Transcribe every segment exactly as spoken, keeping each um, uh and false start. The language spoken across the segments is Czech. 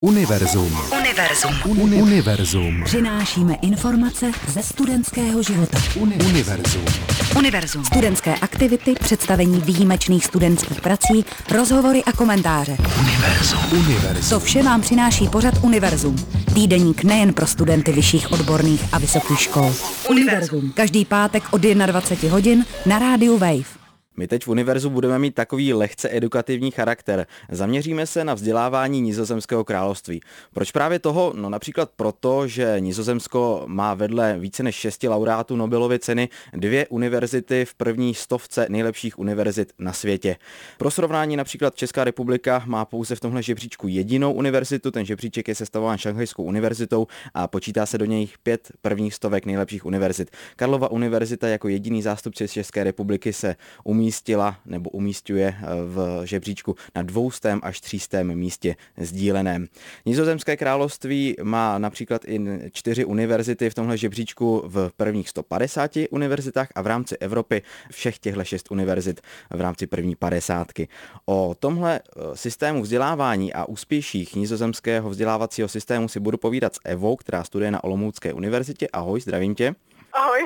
Univerzum. Univerzum. Uni- Univerzum. Přinášíme informace ze studentského života. Uni- Univerzum. Univerzum. Studentské aktivity, představení výjimečných studentských prací, rozhovory a komentáře. Univerzum. Univerzum. To vše vám přináší pořad Univerzum. Týdeník nejen pro studenty vyšších odborných a vysokých škol. Univerzum. Každý pátek od dvacet jedna hodin na rádiu Wave. My teď v Univerzu budeme mít takový lehce edukativní charakter. Zaměříme se na vzdělávání Nizozemského království. Proč právě toho? No například proto, že Nizozemsko má vedle více než šesti laureátů Nobelovy ceny dvě univerzity v první stovce nejlepších univerzit na světě. Pro srovnání například Česká republika má pouze v tomhle žebříčku jedinou univerzitu, ten žebříček je sestavován Šanghajskou univerzitou a počítá se do něj pět prvních stovek nejlepších univerzit. Karlova univerzita jako jediný zástupce České republiky se umí umístila nebo umístuje v žebříčku na dvoustém až třístém místě sdíleném. Nizozemské království má například i čtyři univerzity v tomhle žebříčku v prvních sto padesáti univerzitách a v rámci Evropy všech těchto šest univerzit v rámci první padesátky. O tomhle systému vzdělávání a úspěších nizozemského vzdělávacího systému si budu povídat s Evou, která studuje na Olomoucké univerzitě. Ahoj, zdravím tě. Ahoj,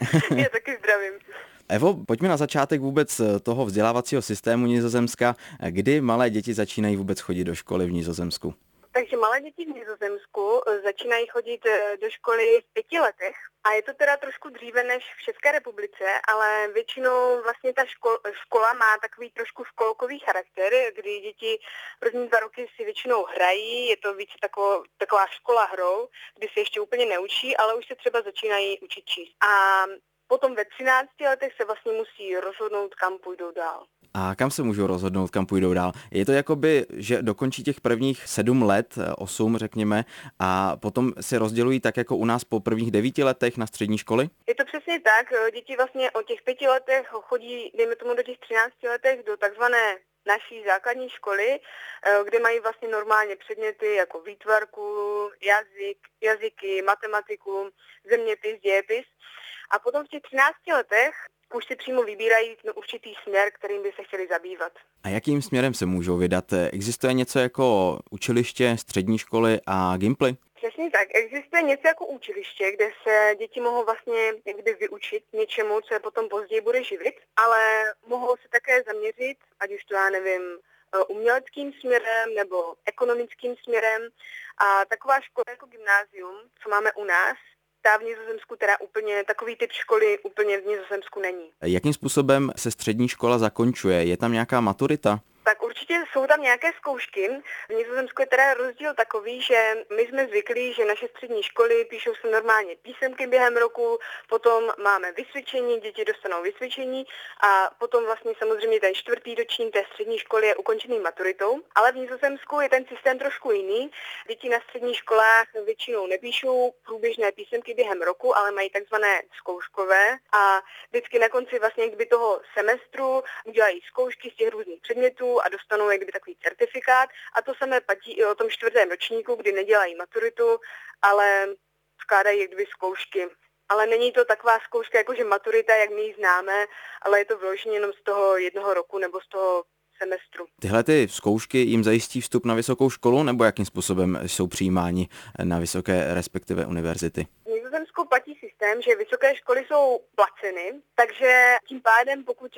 já taky zdravím. Evo, pojďme na začátek vůbec toho vzdělávacího systému Nizozemska. Kdy malé děti začínají vůbec chodit do školy v Nizozemsku? Takže malé děti v Nizozemsku začínají chodit do školy v pěti letech a je to teda trošku dříve než v České republice, ale většinou vlastně ta škol, škola má takový trošku školkový charakter, kdy děti první dva roky si většinou hrají, je to víc takovou, taková škola hrou, kdy se ještě úplně neučí, ale už se třeba začínají učit číst. A potom ve třinácti letech se vlastně musí rozhodnout, kam půjdou dál. A kam se můžou rozhodnout, kam půjdou dál? Je to jakoby, že dokončí těch prvních sedm let, osm řekněme, a potom se rozdělují tak jako u nás po prvních devíti letech na střední školy? Je to přesně tak. Děti vlastně o těch pěti letech chodí, dejme tomu do těch třinácti letech, do takzvané naší základní školy, kde mají vlastně normálně předměty jako výtvarku, jazyk, jazyky, matematiku, zeměpis, dějepis. A potom v těch třinácti letech už si přímo vybírají určitý směr, kterým by se chtěli zabývat. A jakým směrem se můžou vydat? Existuje něco jako učiliště, střední školy a gymply? Přesně tak. Existuje něco jako učiliště, kde se děti mohou vlastně někdy vyučit něčemu, co je potom později bude živit, ale mohou se také zaměřit, ať už to já nevím, uměleckým směrem nebo ekonomickým směrem. A taková škola jako gymnázium, co máme u nás, ta v Nizozemsku teda úplně, takový typ školy úplně v Nizozemsku není. Jakým způsobem se střední škola zakončuje? Je tam nějaká maturita? Tak určitě jsou tam nějaké zkoušky. V Nizozemsku je teda rozdíl takový, že my jsme zvyklí, že naše střední školy píšou se normálně písemky během roku, potom máme vysvědčení, děti dostanou vysvědčení a potom vlastně samozřejmě ten čtvrtý ročník té střední školy je ukončený maturitou. Ale v Nizozemsku je ten systém trošku jiný. Děti na středních školách většinou nepíšou průběžné písemky během roku, ale mají takzvané zkouškové a vždycky na konci vlastně kdyby toho semestru udělají zkoušky z těch různých předmětů a dostanou jak kdyby takový certifikát a to samé platí i o tom čtvrtém ročníku, kdy nedělají maturitu, ale skládají jak kdyby zkoušky. Ale není to taková zkouška jakože maturita, jak my ji známe, ale je to vyloženě jenom z toho jednoho roku nebo z toho semestru. Tyhle ty zkoušky jim zajistí vstup na vysokou školu nebo jakým způsobem jsou přijímáni na vysoké respektive univerzity? V Nizozemsku platí systém, že vysoké školy jsou placeny, takže tím pádem pokud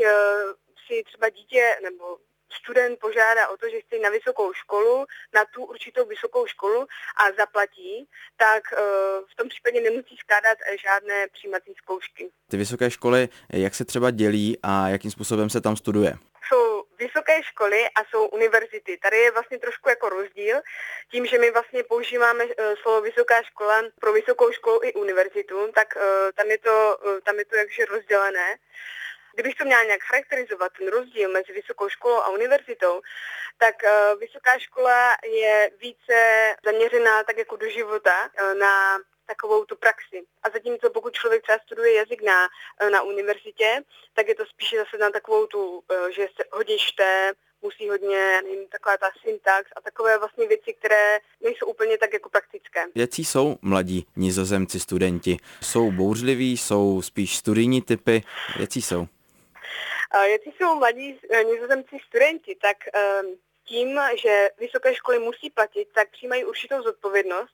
si třeba dítě nebo student požádá o to, že chce jít na vysokou školu, na tu určitou vysokou školu a zaplatí, tak v tom případě nemusí skládat žádné přijímací zkoušky. Ty vysoké školy, jak se třeba dělí a jakým způsobem se tam studuje? Jsou vysoké školy a jsou univerzity. Tady je vlastně trošku jako rozdíl, tím, že my vlastně používáme slovo vysoká škola pro vysokou školu i univerzitu, tak tam je to, tam je to jakže rozdělené. Kdybych to měla nějak charakterizovat, ten rozdíl mezi vysokou školou a univerzitou, tak uh, vysoká škola je více zaměřená tak jako do života uh, na takovou tu praxi. A zatímco pokud člověk třeba studuje jazyk na, na univerzitě, tak je to spíše zase na takovou tu, uh, že se hodně čte, musí hodně, nevím, taková ta syntax a takové vlastně věci, které nejsou úplně tak jako praktické. Jací jsou mladí Nizozemci studenti? Jsou bouřliví, jsou spíš studijní typy? Jací jsou? Jací jsou mladí Nizozemci studenti, tak um, tím, že vysoké školy musí platit, tak přijímají určitou zodpovědnost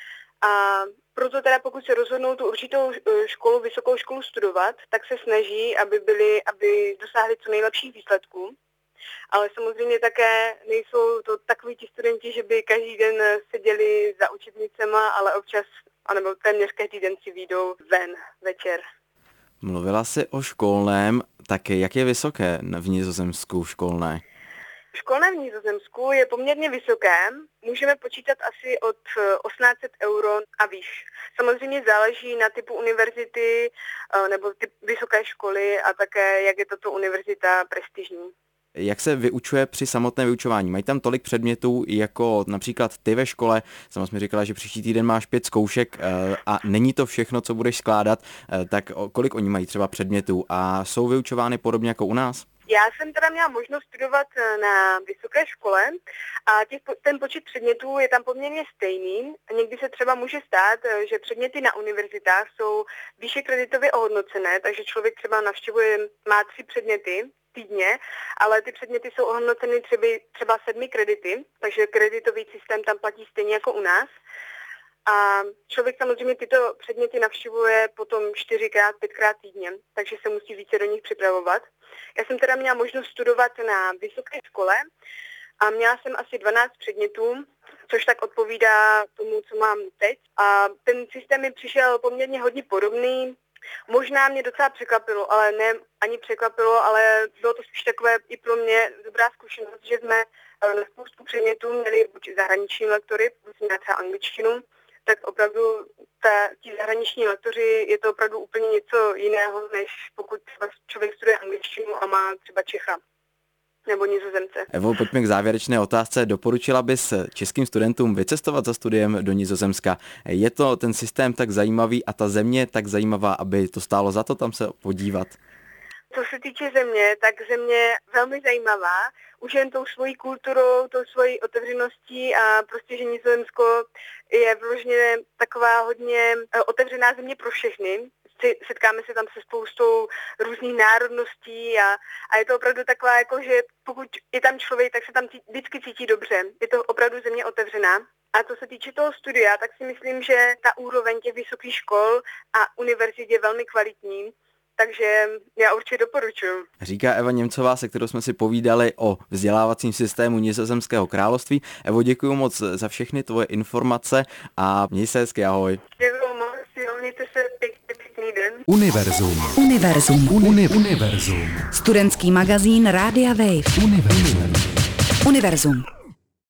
a proto teda pokud se rozhodnou tu určitou školu, vysokou školu studovat, tak se snaží, aby byli, aby dosáhli co nejlepších výsledků. Ale samozřejmě také nejsou to takoví ti studenti, že by každý den seděli za učebnicema, ale občas, anebo téměř každý den si vyjdou ven večer. Mluvila jsi o školném, tak jak je vysoké v Nizozemsku školné? Školné v Nizozemsku je poměrně vysoké, můžeme počítat asi od osmnáct set euro a výš. Samozřejmě záleží na typu univerzity nebo typ vysoké školy a také, jak je tato univerzita prestižní. Jak se vyučuje při samotné vyučování? Mají tam tolik předmětů, jako například ty ve škole? Sama jsi mi říkala, že příští týden máš pět zkoušek a není to všechno, co budeš skládat, tak kolik oni mají třeba předmětů a jsou vyučovány podobně jako u nás? Já jsem teda měla možnost studovat na vysoké škole a těch, ten počet předmětů je tam poměrně stejný. Někdy se třeba může stát, že předměty na univerzitách jsou výše kreditově ohodnocené, takže člověk třeba navštěvuje, má tři předměty týdně, ale ty předměty jsou ohodnoceny třeba, třeba sedmi kredity, takže kreditový systém tam platí stejně jako u nás. A člověk samozřejmě tyto předměty navštěvuje potom čtyřikrát, pětkrát týdně, takže se musí více do nich připravovat. Já jsem teda měla možnost studovat na vysoké škole a měla jsem asi dvanáct předmětů, což tak odpovídá tomu, co mám teď. A ten systém mi přišel poměrně hodně podobný. Možná mě docela překvapilo, ale ne ani překvapilo, ale bylo to spíš takové i pro mě dobrá zkušenost, že jsme na spoustu předmětů měli buď zahraniční lektory, buď třeba angličtinu, tak opravdu ta, ti zahraniční lektoři je to opravdu úplně něco jiného, než pokud člověk studuje angličtinu a má třeba Čecha nebo Nizozemce. Evo, pojďme k závěrečné otázce. Doporučila bys českým studentům vycestovat za studiem do Nizozemska? Je to ten systém tak zajímavý a ta země tak zajímavá, aby to stálo za to tam se podívat? Co se týče země, tak země velmi zajímavá, už jen tou svojí kulturou, tou svojí otevřeností a prostě, že Nizozemsko je vložně taková hodně otevřená země pro všechny. Setkáme se tam se spoustou různých národností a, a je to opravdu taková, jako, že pokud je tam člověk, tak se tam tí, vždycky cítí dobře. Je to opravdu země otevřená. A co se týče toho studia, tak si myslím, že ta úroveň těch vysokých škol a univerzit je velmi kvalitní. Takže já určitě doporučuji. Říká Eva Němcová, se kterou jsme si povídali o vzdělávacím systému Nizozemského království. Evo, děkuji moc za všechny tvoje informace a měj se hezky, ahoj. Děkuji moc, mějte se pěkný, pěkný den. Univerzum. Univerzum. Uni, univerzum. Studentský magazín Rádia Wave. Univerzum. Univerzum.